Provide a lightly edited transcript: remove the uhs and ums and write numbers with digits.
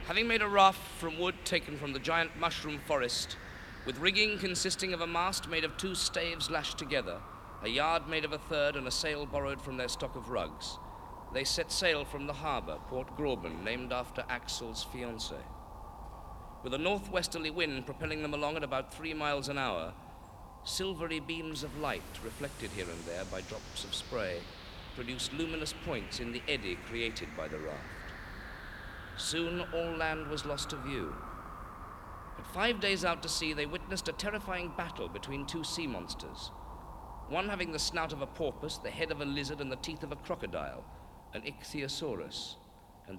Having made a raft from wood taken from the giant mushroom forest, with rigging consisting of a mast made of 2 staves lashed together, a yard made of a third, and a sail borrowed from their stock of rugs, they set sail from the harbor, Port Gräuben, named after Axel's fiancée. With a northwesterly wind propelling them along at about 3 miles an hour, silvery beams of light, reflected here and there by drops of spray, produced luminous points in the eddy created by the raft. Soon all land was lost to view. But 5 days out to sea, they witnessed a terrifying battle between 2 sea monsters, one having the snout of a porpoise, the head of a lizard, and the teeth of a crocodile, an ichthyosaurus.